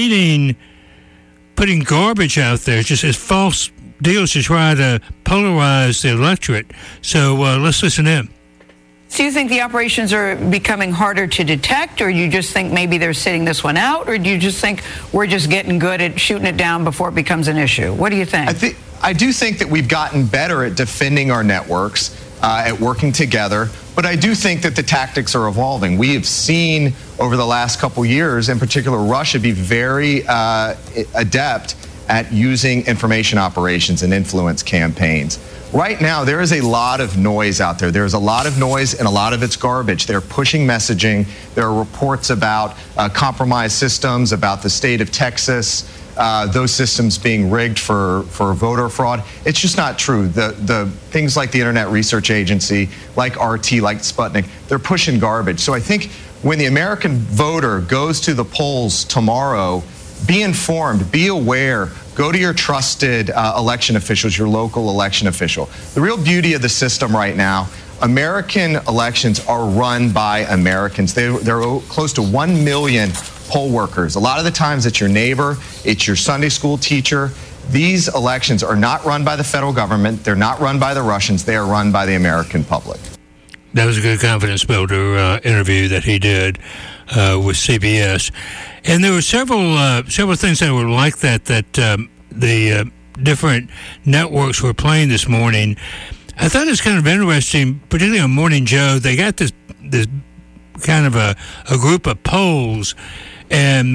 putting garbage out there, just as false deals to try to polarize the electorate. So let's listen in. So you think the operations are becoming harder to detect, or you just think maybe they're sitting this one out, or do you just think we're just getting good at shooting it down before it becomes an issue? What do you think? I do think that we've gotten better at defending our networks, at working together, but I do think that the tactics are evolving. We have seen over the last couple years, in particular Russia, be very adept at using information operations and influence campaigns. Right now, there is a lot of noise out there. There's a lot of noise, and a lot of it's garbage. They're pushing messaging. There are reports about compromised systems, about the state of Texas, those systems being rigged for voter fraud. It's just not true. The things like the Internet Research Agency, like RT, like Sputnik, they're pushing garbage. So I think when the American voter goes to the polls tomorrow, be informed, be aware, go to your trusted election officials, your local election official. The real beauty of the system right now, American elections are run by Americans. They're close to 1 million poll workers. A lot of the times it's your neighbor, it's your Sunday school teacher. These elections are not run by the federal government. They're not run by the Russians. They are run by the American public. That was a good confidence builder interview that he did with CBS. And there were several things that were like that the different networks were playing this morning. I thought it was kind of interesting, particularly on Morning Joe. They got this kind of a group of polls, and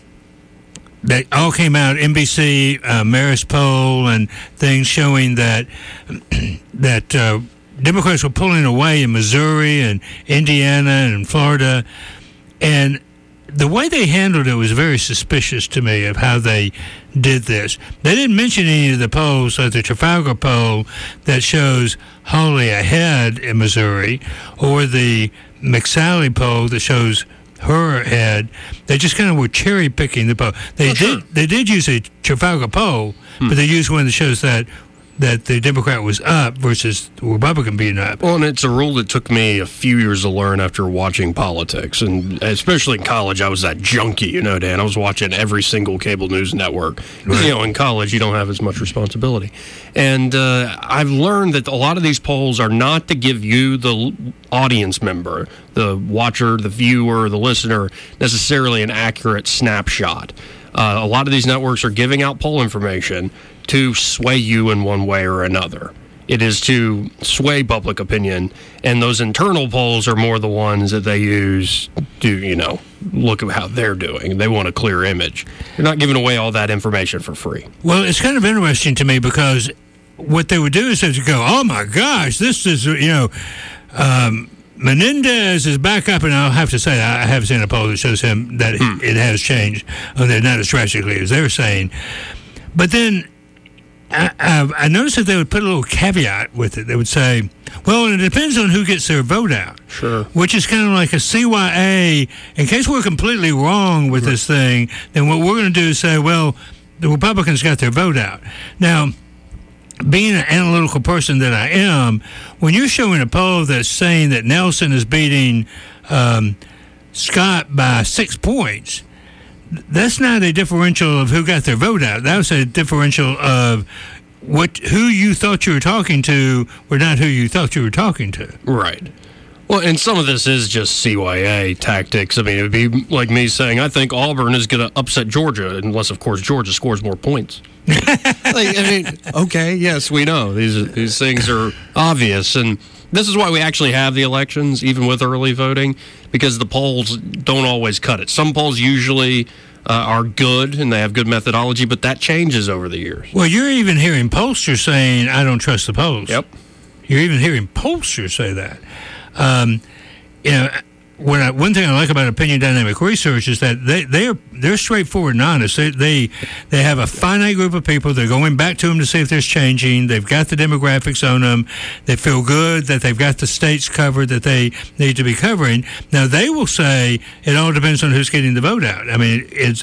they all came out, NBC, Marist poll, and things showing that Democrats were pulling away in Missouri and Indiana and Florida, and the way they handled it was very suspicious to me of how they did this. They didn't mention any of the polls, like the Trafalgar poll that shows Hawley ahead in Missouri, or the McSally poll that shows her ahead. They just kind of were cherry picking the poll. They did use a Trafalgar poll, but they used one that shows that the Democrat was up versus the Republican being up. Well, and it's a rule that took me a few years to learn after watching politics. And especially in college, I was that junkie, Dan. I was watching every single cable news network. Right. In college, you don't have as much responsibility. And I've learned that a lot of these polls are not to give you, the audience member, the watcher, the viewer, the listener, necessarily an accurate snapshot. A lot of these networks are giving out poll information to sway you in one way or another. It is to sway public opinion, and those internal polls are more the ones that they use to, look at how they're doing. They want a clear image. They're not giving away all that information for free. Well, it's kind of interesting to me because what they would do is they would go, oh my gosh, this is, Menendez is back up, and I'll have to say I have seen a poll that shows him that it has changed, although not as drastically as they're saying. But then I noticed that they would put a little caveat with it. They would say, well, it depends on who gets their vote out. Sure. Which is kind of like a CYA. In case we're completely wrong with this thing, then what we're going to do is say, well, the Republicans got their vote out. Now, being an analytical person that I am, when you're showing a poll that's saying that Nelson is beating Scott by 6 points, that's not a differential of who got their vote out. That was a differential of who you thought you were talking to were not who you thought you were talking to. Right. Well, and some of this is just CYA tactics. I mean, it would be like me saying, I think Auburn is going to upset Georgia, unless, of course, Georgia scores more points. Okay, yes, we know. These things are obvious. And this is why we actually have the elections, even with early voting, because the polls don't always cut it. Some polls usually are good, and they have good methodology, but that changes over the years. Well, you're even hearing pollsters saying, I don't trust the polls. Yep. You're even hearing pollsters say that. One thing I like about opinion dynamic research is that they're straightforward and honest. They have a finite group of people. They're going back to them to see if there's changing. They've got the demographics on them. They feel good that they've got the states covered that they need to be covering. Now they will say it all depends on who's getting the vote out. I mean,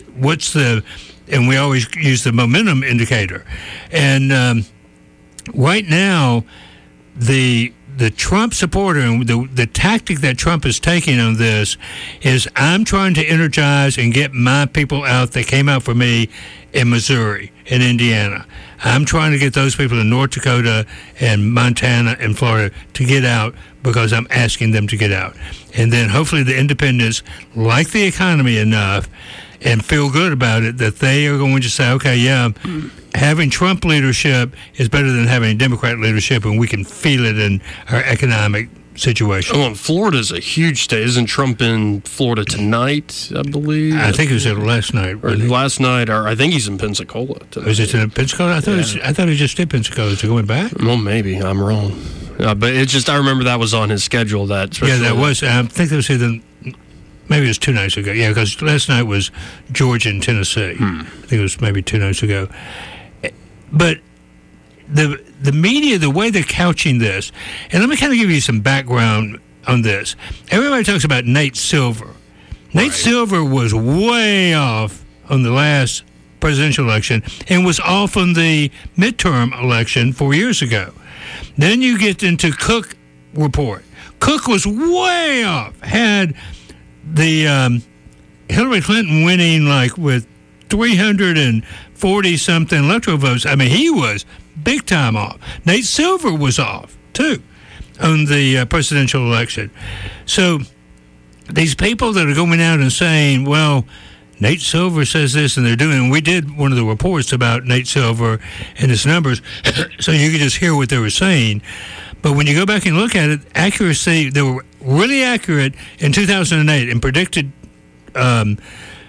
and we always use the momentum indicator. And right now, the Trump supporter and the tactic that Trump is taking on this is I'm trying to energize and get my people out that came out for me in Missouri and Indiana. I'm trying to get those people in North Dakota and Montana and Florida to get out because I'm asking them to get out. And then hopefully the independents like the economy enough and feel good about it that they are going to say, okay, yeah, having Trump leadership is better than having Democrat leadership, and we can feel it in our economic situation. Oh, and Florida's a huge state. Isn't Trump in Florida tonight, I believe? I think he was there last night. Last night, or I think he's in Pensacola tonight. Is it in Pensacola? I thought he just did Pensacola. Is he going back? Well, maybe. I'm wrong. But it's just, I remember that was on his schedule. That was. I think that was either... Maybe it was 2 nights ago. Yeah, because last night was Georgia and Tennessee. I think it was maybe 2 nights ago. But the media, the way they're couching this, and let me kind of give you some background on this. Everybody talks about Nate Silver. Nate Silver was way off on the last presidential election and was off on the midterm election 4 years ago. Then you get into Cook report. Cook was way off, had the Hillary Clinton winning like with 340-something electoral votes. I mean, he was big time off. Nate Silver was off, too, on the presidential election. So these people that are going out and saying, well, Nate Silver says this, and they're doing, and we did one of the reports about Nate Silver and his numbers, so you could just hear what they were saying. But when you go back and look at it, accuracy, they were really accurate in 2008 and predicted Barack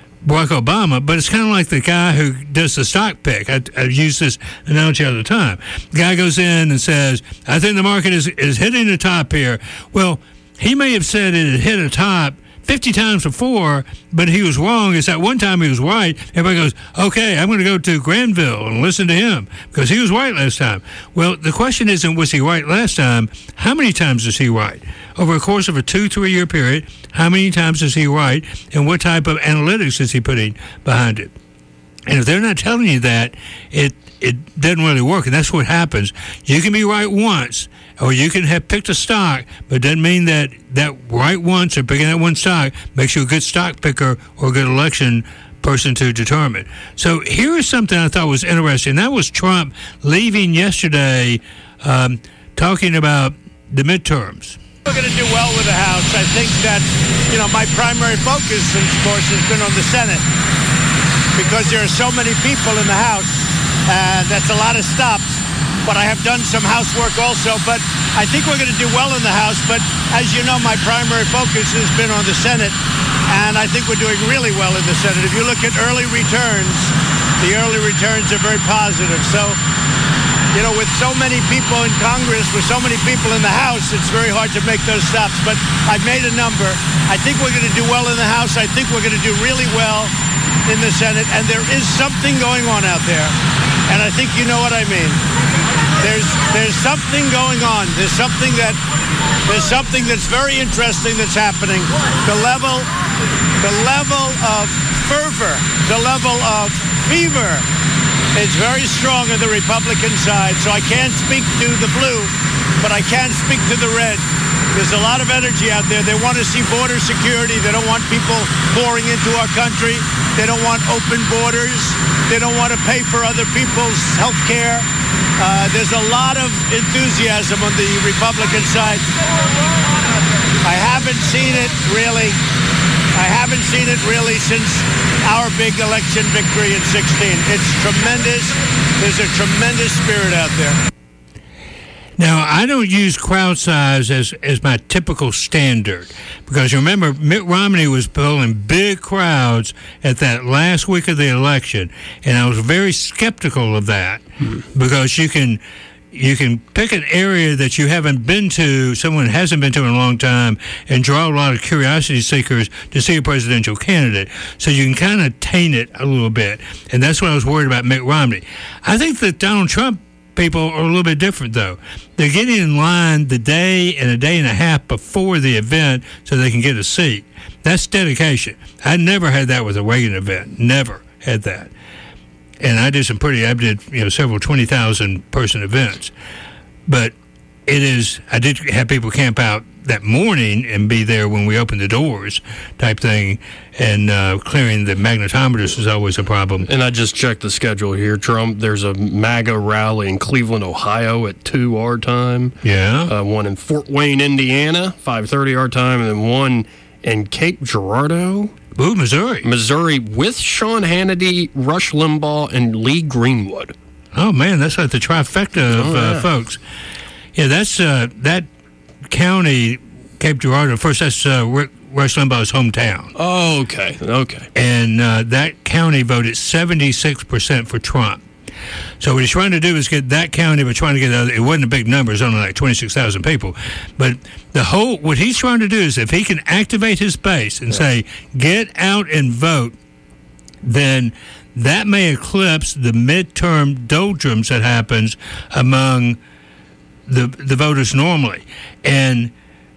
Obama, but it's kind of like the guy who does the stock pick. I use this analogy all the time. The guy goes in and says, I think the market is hitting the top here. Well, he may have said it had hit a top 50 times before, but he was wrong. It's that one time he was right. Everybody goes, okay, I'm going to go to Granville and listen to him because he was right last time. Well, the question isn't was he right last time? How many times is he right? Over the course of a 2-3 year period, how many times is he right? And what type of analytics is he putting behind it? And if they're not telling you that, it doesn't really work. And that's what happens. You can be right once, or you can have picked a stock, but it doesn't mean that right once or picking that one stock makes you a good stock picker or a good election person to determine. So here is something I thought was interesting. That was Trump leaving yesterday talking about the midterms. We're going to do well with the House. I think that, my primary focus, of course, has been on the Senate because there are so many people in the House. That's a lot of stops. But I have done some housework also. But I think we're going to do well in the House. But as you know, my primary focus has been on the Senate. And I think we're doing really well in the Senate. If you look at early returns, the early returns are very positive. So, with so many people in Congress, with so many people in the House, it's very hard to make those stops. But I've made a number. I think we're going to do well in the House. I think we're going to do really well in the Senate. And there is something going on out there. And I think you know what I mean. There's something going on. There's something that's very interesting that's happening. The level of fervor, the level of fever is very strong on the Republican side, so I can't speak to the blue, but I can speak to the red. There's a lot of energy out there. They want to see border security. They don't want people pouring into our country. They don't want open borders. They don't want to pay for other people's health care. There's a lot of enthusiasm on the Republican side. I haven't seen it really. Since our big election victory in 16. It's tremendous. There's a tremendous spirit out there. Now, I don't use crowd size as my typical standard because remember, Mitt Romney was pulling big crowds at that last week of the election, and I was very skeptical of that because you can pick an area that you haven't been to, someone hasn't been to in a long time, and draw a lot of curiosity seekers to see a presidential candidate. So you can kind of taint it a little bit, and that's what I was worried about Mitt Romney. I think that Donald Trump people are a little bit different, though. They're getting in line the day and a day and a half before the event so they can get a seat. That's dedication. I never had that with a Reagan event. Never had that. And I did several 20,000 person events. But I did have people camp out that morning and be there when we opened the doors type thing, and clearing the magnetometers is always a problem. And I just checked the schedule here, Trump. There's a MAGA rally in Cleveland, Ohio at 2 our time. Yeah. One in Fort Wayne, Indiana, 5:30 our time, and then one in Cape Girardeau. Ooh, Missouri. Missouri with Sean Hannity, Rush Limbaugh, and Lee Greenwood. Oh, man, that's like the trifecta of folks. Yeah, that's that county, Cape Girardeau. First, that's Rush Limbaugh's hometown. Oh, okay. And that county voted 76% for Trump. So what he's trying to do is get that county, but trying to get other. It wasn't a big number; it's only like 26,000 people. But what he's trying to do is, if he can activate his base and say, "Get out and vote," then that may eclipse the midterm doldrums that happens among the voters normally. And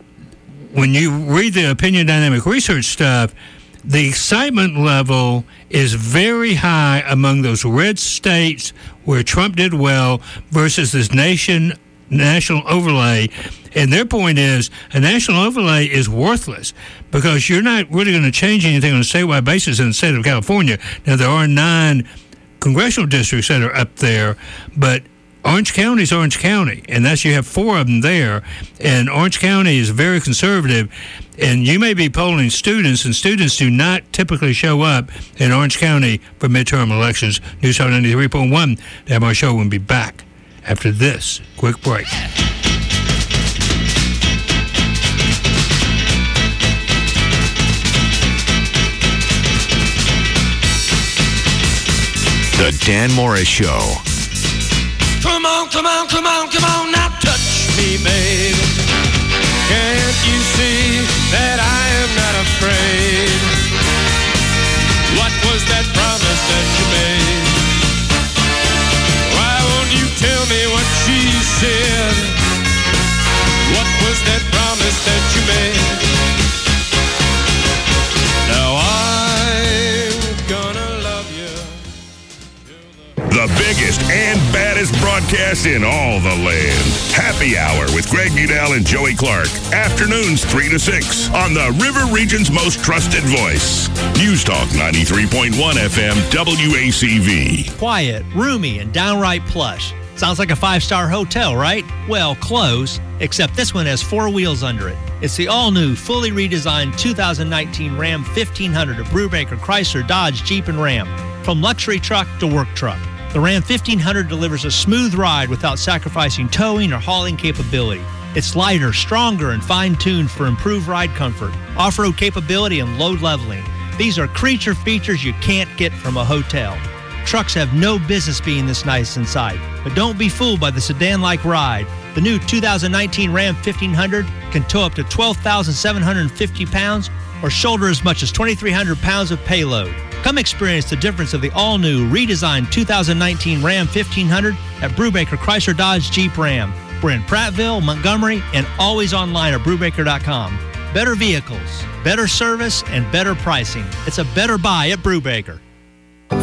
when you read the opinion dynamic research stuff, the excitement level is very high among those red states where Trump did well versus this national overlay. And their point is a national overlay is worthless because you're not really going to change anything on a statewide basis in the state of California. Now, there are 9 congressional districts that are up there, but Orange County is Orange County, and you have 4 of them there, and Orange County is very conservative, and you may be polling students, and students do not typically show up in Orange County for midterm elections. News Talk 93.1, the MR Show will be back after this quick break. The Dan Morris Show. Come on, now touch me, babe. Can't you see that I am not afraid? What was that promise that you made? Why won't you tell me what she said? What was that promise that you made? Now I'm gonna love you. The biggest and baddest broadcast in all the land. Happy Hour with Greg Udell and Joey Clark. Afternoons 3 to 6 on the River Region's most trusted voice. News Talk 93.1 FM WACV. Quiet, roomy, and downright plush. Sounds like a 5-star hotel, right? Well, close, except this one has 4 wheels under it. It's the all-new, fully redesigned 2019 Ram 1500 of Brubaker Chrysler Dodge Jeep and Ram. From luxury truck to work truck, the Ram 1500 delivers a smooth ride without sacrificing towing or hauling capability. It's lighter, stronger, and fine-tuned for improved ride comfort, off-road capability, and load leveling. These are creature features you can't get from a hotel. Trucks have no business being this nice inside, but don't be fooled by the sedan-like ride. The new 2019 Ram 1500 can tow up to 12,750 pounds or shoulder as much as 2,300 pounds of payload. Come experience the difference of the all-new, redesigned 2019 Ram 1500 at Brubaker Chrysler Dodge Jeep Ram. We're in Prattville, Montgomery, and always online at Brubaker.com. Better vehicles, better service, and better pricing. It's a better buy at Brubaker.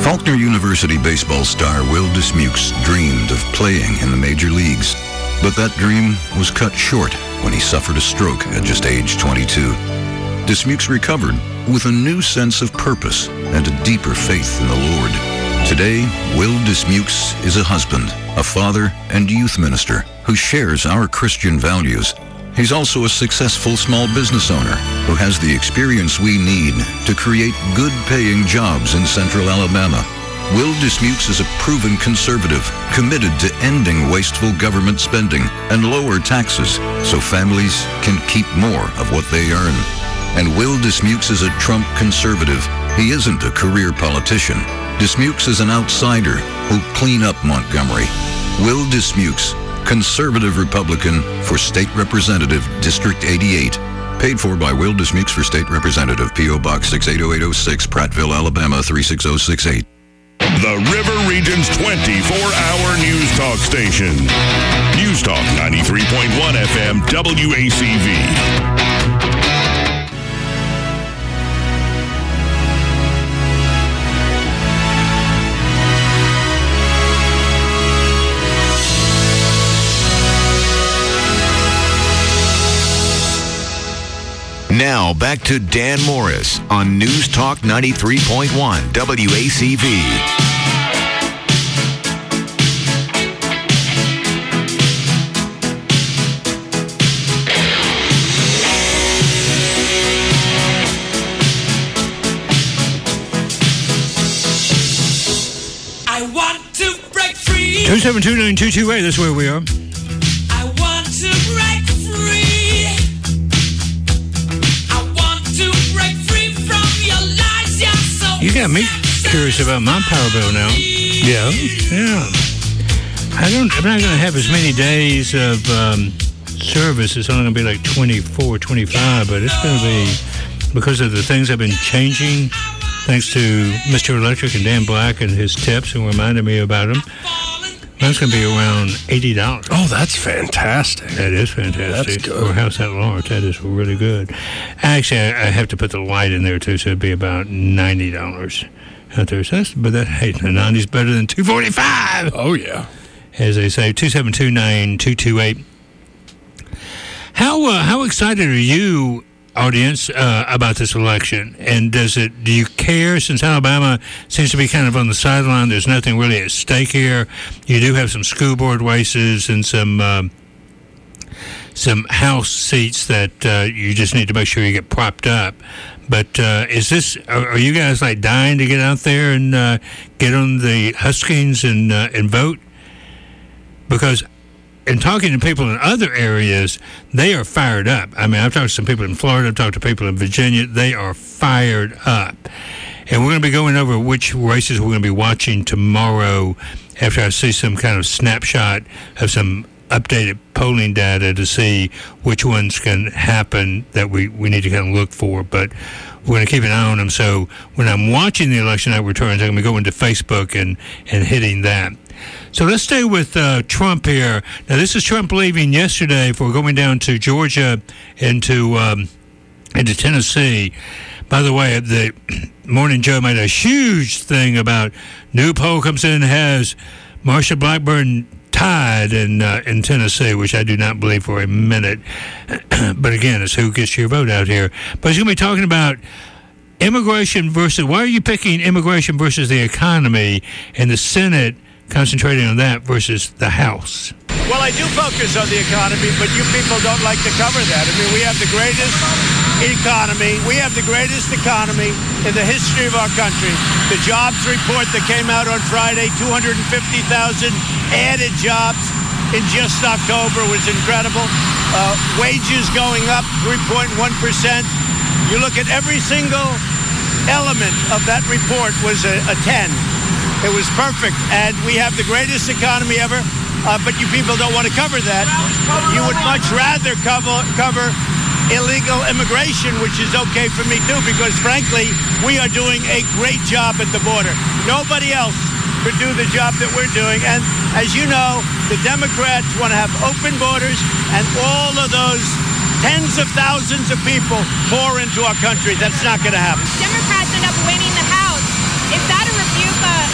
Faulkner University baseball star Will Dismukes dreamed of playing in the major leagues. But that dream was cut short when he suffered a stroke at just age 22. Dismukes recovered with a new sense of purpose and a deeper faith in the Lord. Today, Will Dismukes is a husband, a father, and youth minister who shares our Christian values. He's also a successful small business owner who has the experience we need to create good-paying jobs in Central Alabama. Will Dismukes is a proven conservative, committed to ending wasteful government spending and lower taxes so families can keep more of what they earn. And Will Dismukes is a Trump conservative. He isn't a career politician. Dismukes is an outsider who'll clean up Montgomery. Will Dismukes, conservative Republican for State Representative, District 88. Paid for by Will Dismukes for State Representative, P.O. Box 6080806, Prattville, Alabama 36068. The River Region's 24-hour news talk station. News Talk 93.1 FM WACV. Now, back to Dan Morris on News Talk 93.1 WACV. I want to break free. 2729228, that's where we are. I want to break free. You got me curious about my power bill now. Yeah. Yeah. I'm not going to have as many days of service. It's only going to be like 24, 25, but it's going to be because of the things I've been changing, thanks to Mr. Electric and Dan Black and his tips and reminding me about them. That's going to be around $80. Oh, that's fantastic. That is fantastic. That's good. For a house that large, that is really good. Actually, I have to put the light in there, too, so it'd be about $90 out there. So the 90's better than $245. Oh, yeah. As they say, 2729228. How excited are you, audience, about this election? And do you care, since Alabama seems to be kind of on the sideline? There's nothing really at stake here. You do have some school board races and some House seats that you just need to make sure you get propped up. But are you guys like dying to get out there and get on the Huskings and vote? Because in talking to people in other areas, they are fired up. I mean, I've talked to some people in Florida, I've talked to people in Virginia. They are fired up. And we're going to be going over which races we're going to be watching tomorrow after I see some kind of snapshot of some updated polling data to see which ones can happen that we need to kind of look for. But we're going to keep an eye on them. So when I'm watching the election night returns, I'm going to go into Facebook and hitting that. So let's stay with Trump here. Now, this is Trump leaving yesterday for going down to Georgia into Tennessee. By the way, the Morning Joe made a huge thing about new poll comes in and has Marsha Blackburn tied in Tennessee, which I do not believe for a minute. But again, it's who gets your vote out here. But he's going to be talking about immigration versus, why are you picking immigration versus the economy, and the Senate concentrating on that versus the House? Well, I do focus on the economy, but you people don't like to cover that. I mean, we have the greatest economy. We have the greatest economy in the history of our country. The jobs report that came out on Friday, 250,000 added jobs in just October was incredible. Wages going up 3.1%. You look at every single element of that report was a 10. It was perfect, and we have the greatest economy ever, but you people don't want to cover that. You would much rather cover illegal immigration, which is okay for me too, because frankly, we are doing a great job at the border. Nobody else could do the job that we're doing, and as you know, the Democrats want to have open borders, and all of those tens of thousands of people pour into our country. That's not going to happen. Democrats end up winning the House. Is that a rebuke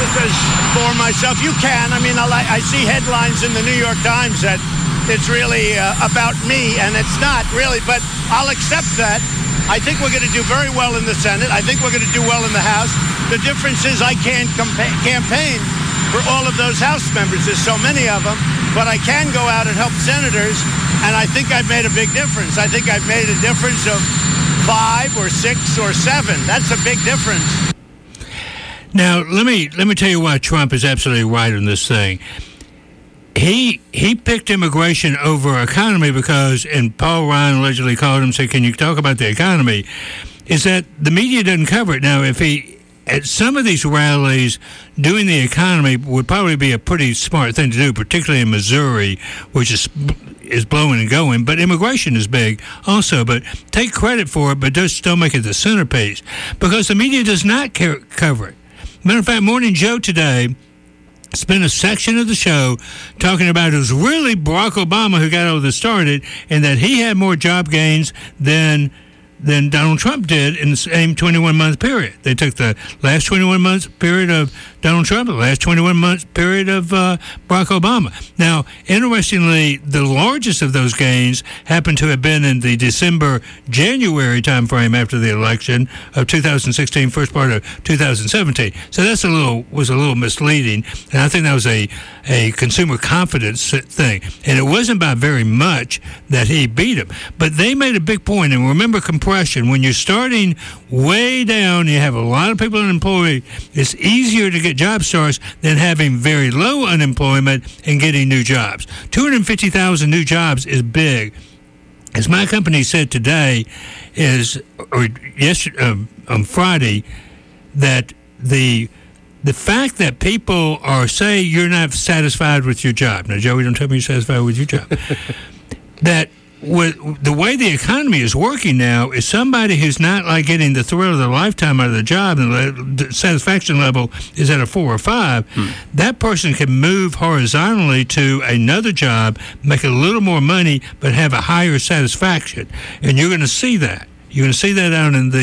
for myself. You can. I mean, I see headlines in the New York Times that it's really about me, and it's not really, but I'll accept that. I think we're going to do very well in the Senate. I think we're going to do well in the House. The difference is I can't campaign for all of those House members. There's so many of them, but I can go out and help senators, and I think I've made a big difference. I think I've made a difference of 5 or 6 or 7. That's a big difference. Now, let me tell you why Trump is absolutely right on this thing. He picked immigration over economy because, and Paul Ryan allegedly called him and said, can you talk about the economy, is that the media doesn't cover it. Now, if he, at some of these rallies, doing the economy would probably be a pretty smart thing to do, particularly in Missouri, which is blowing and going, but immigration is big also. But take credit for it, but just don't make it the centerpiece, because the media does not cover it. Matter of fact, Morning Joe today spent a section of the show talking about it was really Barack Obama who got all this started, and that he had more job gains than Donald Trump did in the same 21-month period. They took the last 21 months period of Donald Trump, the last 21 months period of Barack Obama. Now, interestingly, the largest of those gains happened to have been in the December-January timeframe after the election of 2016, first part of 2017. So that's was a little misleading, and I think that was a consumer confidence thing. And it wasn't by very much that he beat him. But they made a big point, and remember compression. When you're starting way down, you have a lot of people unemployed, it's easier to get job starts than having very low unemployment and getting new jobs. 250,000 new jobs is big. As my company said today, on Friday, that the fact that people say you're not satisfied with your job. Now, Joey, don't tell me you're satisfied with your job. That with the way the economy is working now, is somebody who's not like getting the thrill of their lifetime out of the job, and the satisfaction level is at a 4 or 5, that person can move horizontally to another job, make a little more money, but have a higher satisfaction. And you're going to see that. You're going to see that out in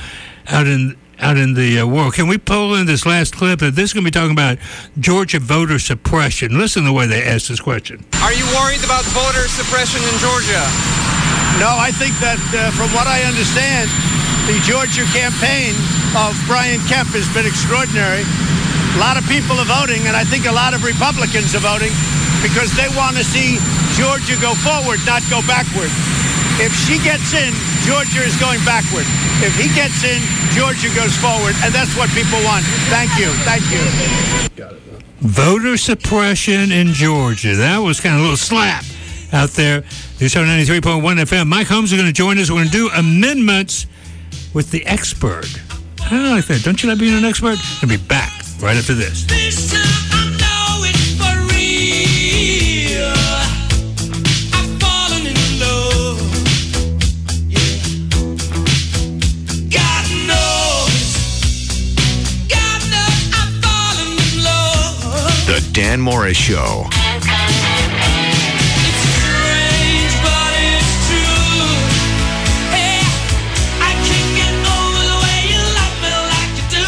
the world. Can we pull in this last clip? This is going to be talking about Georgia voter suppression. Listen to the way they asked this question. Are you worried about voter suppression in Georgia? No, I think that from what I understand, the Georgia campaign of Brian Kemp has been extraordinary. A lot of people are voting, and I think a lot of Republicans are voting because they want to see Georgia go forward, not go backward. If she gets in, Georgia is going backward. If he gets in, Georgia goes forward, and that's what people want. Thank you. Thank you. Got it. Voter suppression in Georgia. That was kind of a little slap out there. News 93.1 FM. Mike Holmes is going to join us. We're going to do amendments with the expert. I like that. Don't you like being an expert? We'll be back right after this. The Dan Morris Show